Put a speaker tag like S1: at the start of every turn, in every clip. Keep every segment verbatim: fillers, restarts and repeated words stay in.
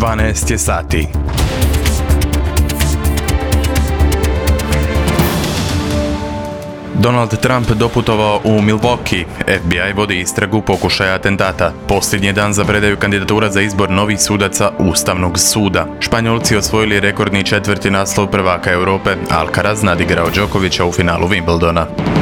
S1: dvanaest je sati. Donald Trump doputovao u Milwaukee. F B I vodi istragu pokušaja atentata. Posljednji dan za predaju kandidatura za izbor novih sudaca Ustavnog suda. Španjolci osvojili rekordni četvrti naslov prvaka Europe. Alcaraz nadigrao Đokovića u finalu Wimbledona.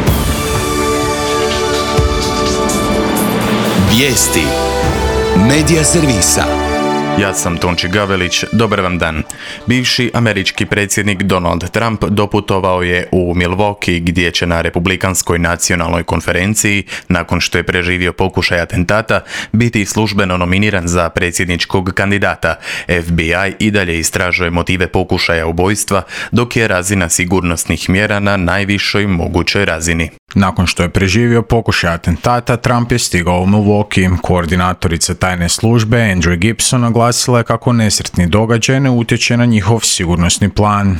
S2: Vijesti Medija servisa.
S1: Ja sam Tonči Gavelić, dobar vam dan. Bivši američki predsjednik Donald Trump doputovao je u Milwaukee gdje će na Republikanskoj nacionalnoj konferenciji, nakon što je preživio pokušaj atentata, biti službeno nominiran za predsjedničkog kandidata. F B I i dalje istražuje motive pokušaja ubojstva, dok je razina sigurnosnih mjera na najvišoj mogućoj razini.
S3: Nakon što je preživio pokušaj atentata, Trump je stigao u Milwaukee. Koordinatorica tajne službe Andrew Gibson naglasila je kako nesretni događaj ne utječe na njihov sigurnosni plan.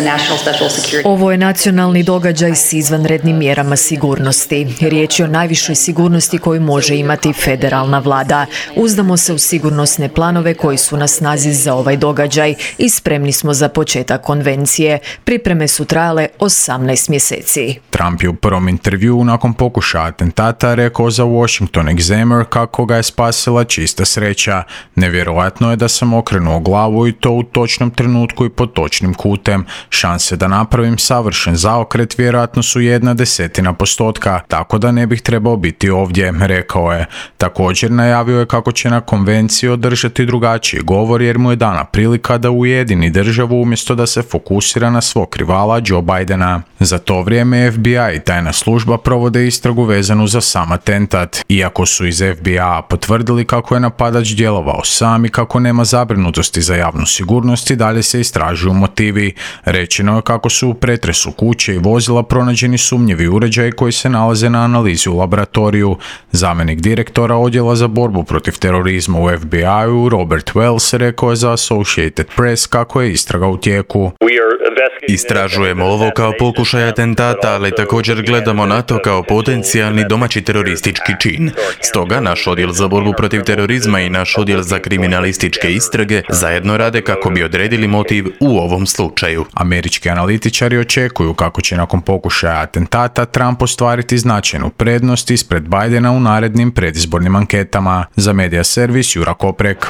S4: Ovo je nacionalni događaj s izvanrednim mjerama sigurnosti. Riječ je o najvišoj sigurnosti koju može imati federalna vlada. Uzdamo se u sigurnosne planove koji su na snazi za ovaj događaj i spremni smo za početak konvencije. Pripreme su trajale osamnaest mjeseci.
S3: Trump je u prvom intervjuu nakon pokušaja atentata rekao za Washington Examiner kako ga je spasila čista sreća. Nevjerojatno je da sam okrenuo glavu i to u točnom trenutku i pod točnim kutem. Šanse da napravim savršen zaokret vjerojatno su jedna desetina postotka, tako da ne bih trebao biti ovdje, rekao je. Također najavio je kako će na konvenciji održati drugačiji govor jer mu je dana prilika da ujedini državu umjesto da se fokusira na svog rivala Joe Bidena. Za to vrijeme F B I i tajna služba provode istragu vezanu za sam atentat. Iako su iz F B I-a potvrdili kako je napadač djelovao sam i kako nema zabrinutosti za javnu sigurnost i dalje se istražuju motivi. Rečeno je kako su u pretresu kuće i vozila pronađeni sumnjivi uređaji koji se nalaze na analizi u laboratoriju. Zamjenik direktora odjela za borbu protiv terorizma u F B I-u Robert Wells rekao je za Associated Press kako je istraga u tijeku.
S1: Istražujemo ovo kao pokušaj atentata, ali također gledamo na to kao potencijalni domaći teroristički čin. Stoga naš odjel za borbu protiv terorizma i naš odjel za kriminalističke istrage zajedno rade kako bi odredili motiv u ovom slučaju.
S3: Američki analitičari očekuju kako će nakon pokušaja atentata Trump ostvariti značajnu prednost ispred Bidena u narednim predizbornim anketama. Za Medija servis Jura Koprek.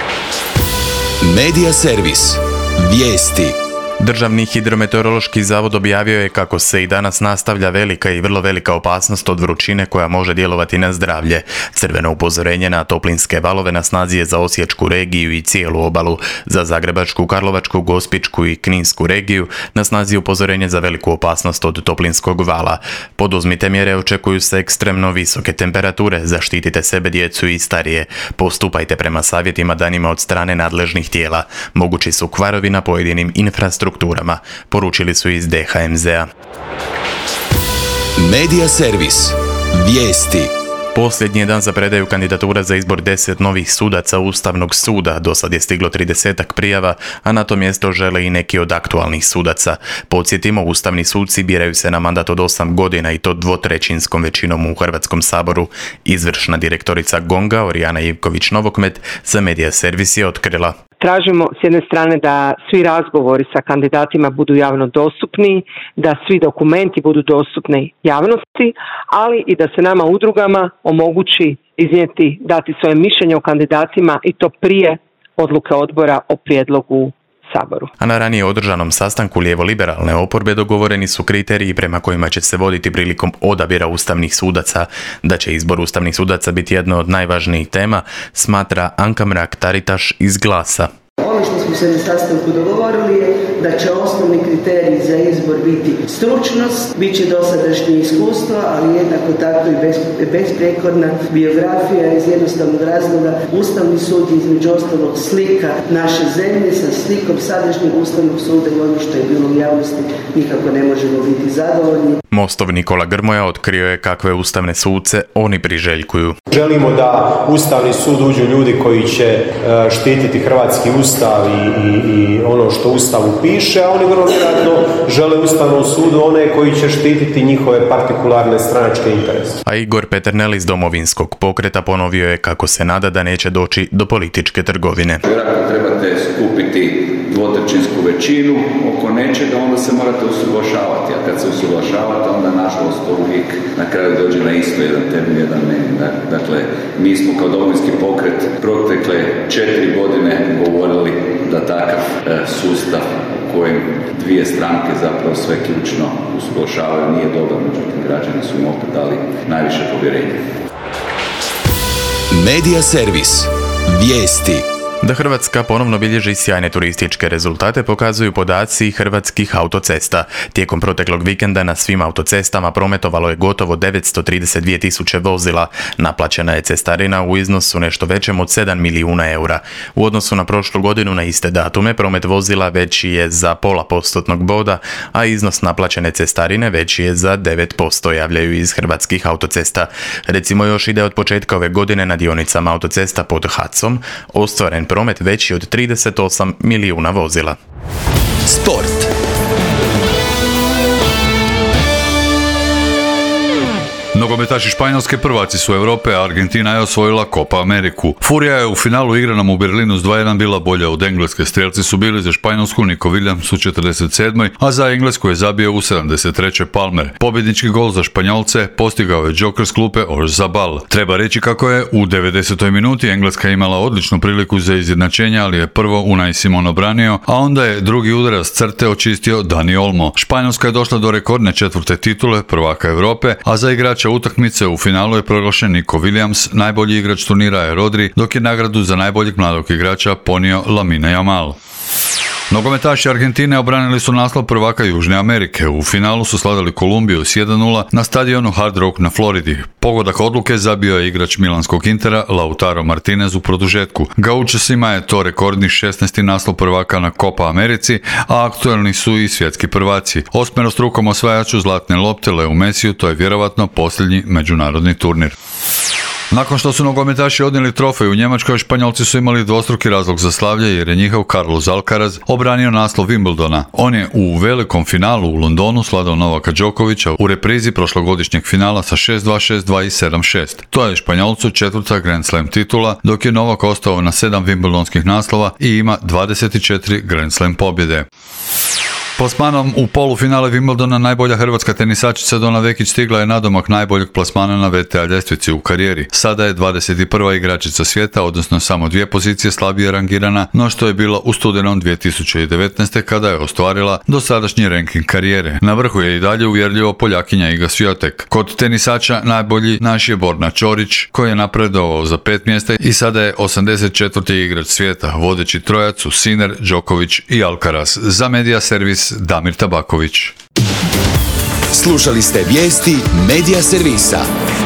S2: Medija servis. Vijesti.
S1: Državni hidrometeorološki zavod objavio je kako se i danas nastavlja velika i vrlo velika opasnost od vrućine koja može djelovati na zdravlje. Crveno upozorenje na toplinske valove na snazi je za Osječku regiju i cijelu obalu. Za Zagrebačku, Karlovačku, Gospićku i Kninsku regiju na snazi upozorenje za veliku opasnost od toplinskog vala. Poduzmite mjere, očekuju se ekstremno visoke temperature, zaštitite sebe, djecu i starije. Postupajte prema savjetima danima od strane nadležnih tijela. Mogući su kvarovi na pojedinim infrastrukturama. strukturama, poručili su iz D H M Z-a.
S2: Medija servis. Vijesti.
S1: Posljednji je dan za predaju kandidatura za izbor deset novih sudaca Ustavnog suda. Do sad je stiglo tridesetak prijava, a na to mjesto žele i neki od aktualnih sudaca. Podsjetimo, ustavni suci biraju se na mandat od osam godina i to dvotrećinskom većinom u Hrvatskom saboru. Izvršna direktorica GONG-a Orijana Ivković-Novokmet za Medija servis je otkrila.
S5: Tražimo s jedne strane da svi razgovori sa kandidatima budu javno dostupni, da svi dokumenti budu dostupni javnosti, ali i da se nama udrugama omogući iznijeti, dati svoje mišljenje o kandidatima i to prije odluke odbora o prijedlogu Saboru.
S1: A na ranije održanom sastanku lijevo-liberalne oporbe dogovoreni su kriteriji prema kojima će se voditi prilikom odabira ustavnih sudaca. Da će izbor ustavnih sudaca biti jedna od najvažnijih tema, smatra Anka Mrak-Taritaš iz Glasa.
S6: Ono što smo se na sastanku dogovorili je da će osnovni kriterij za izbor biti stručnost, bit će dosadašnje iskustvo, ali jednako tako i bez, besprijekorna biografija iz jednostavnog razloga. Ustavni sud je između ostalog slika naše zemlje sa slikom sadašnjeg Ustavnog suda i ono što je bilo u javnosti nikako ne možemo biti zadovoljni.
S1: Mostov Nikola Grmoja otkrio je kakve ustavne suce oni priželjkuju.
S7: Želimo da Ustavni sud uđu ljudi koji će štititi hrvatski ustav i, i, i ono što u Ustavu piše. piše, a oni vrlo vjerojatno žele Ustavnom sudu one koji će štititi njihove partikularne stranačke interese.
S1: A Igor Peternel iz Domovinskog pokreta ponovio je kako se nada da neće doći do političke trgovine.
S8: Vjerojatno trebate skupiti dvotrećinsku većinu oko nečega, onda se morate usuglašavati, a kad se usuglašavate, onda nažalost to uvijek na kraju dođe na isto, jedan temelj, jedan ne. Dakle, mi smo kao Domovinski pokret protekle četiri godine govorili da takav e, sustav u kojem dvije stranke zapravo sve ključno usuglašavaju nije dobar, međutim građani su im opet dali najviše povjerenja.
S2: Medija servis. Vijesti.
S1: Da Hrvatska ponovno bilježi sjajne turističke rezultate pokazuju podaci Hrvatskih autocesta. Tijekom proteklog vikenda na svim autocestama prometovalo je gotovo devetsto trideset dvije tisuće vozila. Naplaćena je cestarina u iznosu nešto većem od sedam milijuna eura. U odnosu na prošlu godinu na iste datume promet vozila veći je za pola postotnog boda, a iznos naplaćene cestarine veći je za devet posto, javljaju iz Hrvatskih autocesta. Recimo još ide od početka ove godine na dionicama autocesta pod Hacom ostvaren promet veći od trideset osam milijuna vozila.
S2: Sport.
S9: Nogometaši Španjolske prvaci su Europe, a Argentina je osvojila Copa Ameriku. Furija je u finalu igranom u Berlinu s dva jedan bila bolja od Engleske. Strijelci su bili za Španjolsku Nico Williams u četrdeset sedmoj a za Englesku je zabio u sedamdeset trećoj Palmer. Pobjednički gol za Španjolce postigao je Joker s klupe Orzabal. Treba reći kako je u devedesetoj minuti Engleska imala odličnu priliku za izjednačenje, ali je prvo Unai Simon obranio, a onda je drugi udarac crte očistio Dani Olmo. Španjolska je došla do rekordne četvrte titule prvaka Europe, a za igrača utakmice u finalu je proglašen Nico Williams, najbolji igrač turnira je Rodri, dok je nagradu za najboljeg mladog igrača ponio Lamine Yamal. Nogometaši Argentine obranili su naslov prvaka Južne Amerike. U finalu su slavili Kolumbiju s jedan nula na stadionu Hard Rock na Floridi. Pogodak odluke zabio je igrač milanskog Intera Lautaro Martinez u produžetku. Gaučesima je to rekordni šesnaesti naslov prvaka na Copa Americi, a aktuelni su i svjetski prvaci. Osmerostrukom osvajaču zlatne lopte Leu Messiju to je vjerovatno posljednji međunarodni turnir. Nakon što su nogometaši odnijeli trofej u Njemačkoj, Španjolci su imali dvostruki razlog za slavlje jer je njihov Carlos Alcaraz obranio naslov Wimbledona. On je u velikom finalu u Londonu sladao Novaka Đokovića u reprizi prošlogodišnjeg finala sa šest dva, šest dva i sedam šest. To je Španjolcu četvrta Grand Slam titula, dok je Novak ostao na sedam Wimbledonskih naslova i ima dvadeset četiri Grand Slam pobjede. Plasmanom u polufinale Wimbledona najbolja hrvatska tenisačica Dona Vekić stigla je nadomak najboljeg plasmana na W T A ljestvici u karijeri. Sada je dvadeset prva igračica svijeta, odnosno samo dvije pozicije slabije rangirana, no što je bila u studenom dvije tisuće devetnaeste kada je ostvarila dosadašnji ranking karijere. Na vrhu je i dalje uvjerljivo Poljakinja Iga Swiatek. Kod tenisača najbolji naš je Borna Ćorić, koji je napredovao za pet mjesta i sada je osamdeset četvrti igrač svijeta. Vodeći trojac su Sinner, Đoković i Alcaraz. Za Medija servis Damir Tabaković.
S2: Slušali ste vijesti Medija servisa.